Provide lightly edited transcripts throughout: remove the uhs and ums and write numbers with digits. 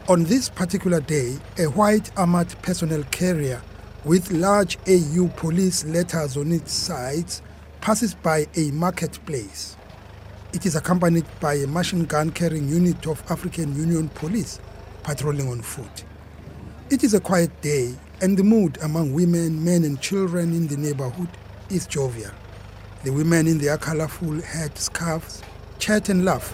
On this particular day, a white armored personnel carrier with large AU police letters on its sides passes by a marketplace. It is accompanied by a machine gun carrying unit of African Union Police patrolling on foot. It is a quiet day and the mood among women, men and children in the neighborhood is jovial. The women in their colorful head scarves chat and laugh.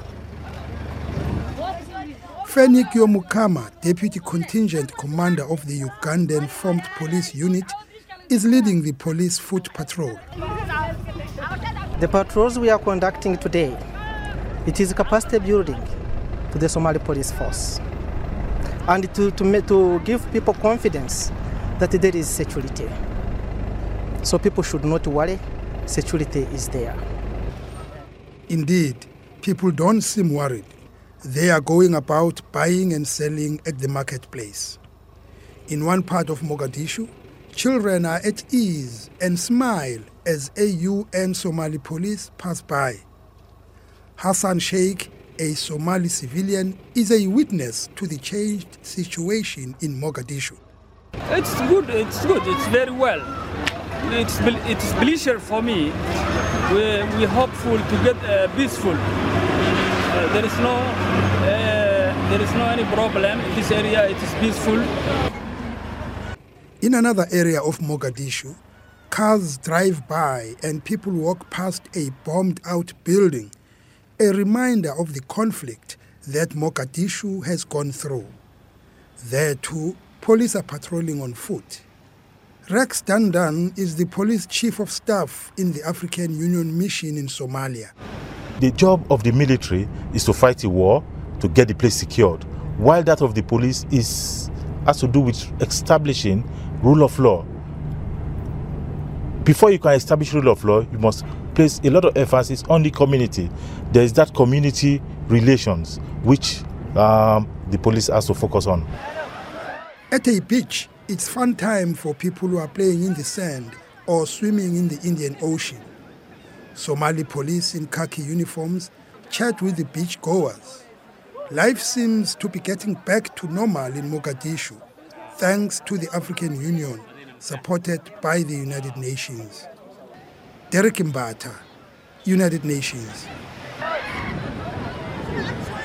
Fenikyo Mukama, Deputy Contingent Commander of the Ugandan Formed Police Unit, is leading the police foot patrol. The patrols we are conducting today, it is capacity building to the Somali Police Force and to give people confidence that there is security. So people should not worry, security is there. Indeed, people don't seem worried. They are going about buying and selling at the marketplace. In one part of Mogadishu, children are at ease and smile as AU and Somali police pass by. Hassan Sheikh, a Somali civilian, is a witness to the changed situation in Mogadishu. It's good, it's very well. It's pleasure for me. We're hopeful to get peaceful. There is no any problem in this area. It is peaceful. In another area of Mogadishu, cars drive by and people walk past a bombed-out building, a reminder of the conflict that Mogadishu has gone through. There too, police are patrolling on foot. Rex Dandan is the police chief of staff in the African Union mission in Somalia. The job of the military is to fight a war, to get the place secured, while that of the police has to do with establishing rule of law. Before you can establish rule of law, you must place a lot of emphasis on the community. There is that community relations which the police has to focus on. At a beach, it's fun time for people who are playing in the sand or swimming in the Indian Ocean. Somali police in khaki uniforms chat with the beachgoers. Life seems to be getting back to normal in Mogadishu, thanks to the African Union, supported by the United Nations. Derek Mbata, United Nations.